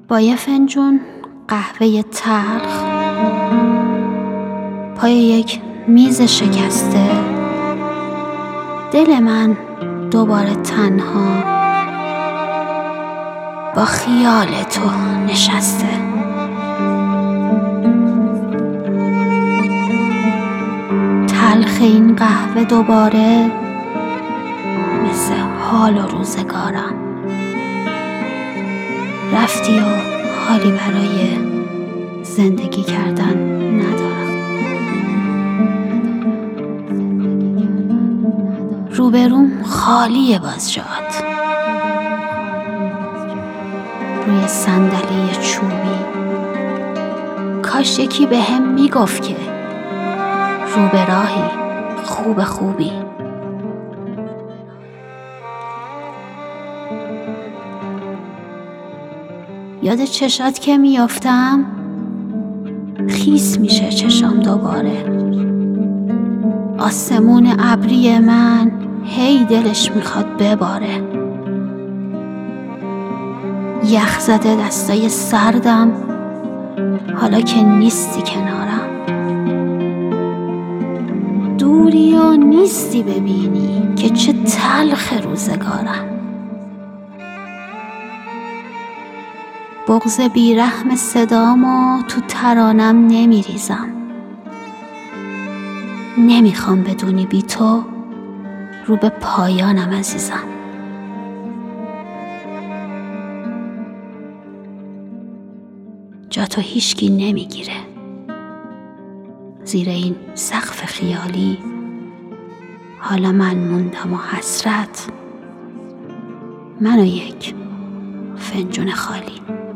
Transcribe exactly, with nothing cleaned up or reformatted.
با یه فنجون قهوه تلخ پای یک میز شکسته، دل من دوباره تنها با خیال تو نشسته. تلخ این قهوه دوباره مثل حال و روزگارم. رفتی و حالی برای زندگی کردن ندارم. روبروم خالیه باز جات، روی صندلی چوبی. کاش یکی به هم میگفت که رو به راهی خوب خوبی. یاد چشات که میافتم خیس میشه چشام دوباره. آسمون ابری من هی دلش میخواد بباره. یخ زده دستای سردم حالا که نیستی کنارم. دوری و نیستی ببینی که چه تلخ روزگارم. بغض بیرحم صدامو تو ترانم نمیریزم. نمیخوام بدونی بی تو رو به پایانم عزیزم. جا تو هیچکی نمیگیره. زیر این سقف خیالی حالا من موندم و حسرت، من و یک فنجون خالی.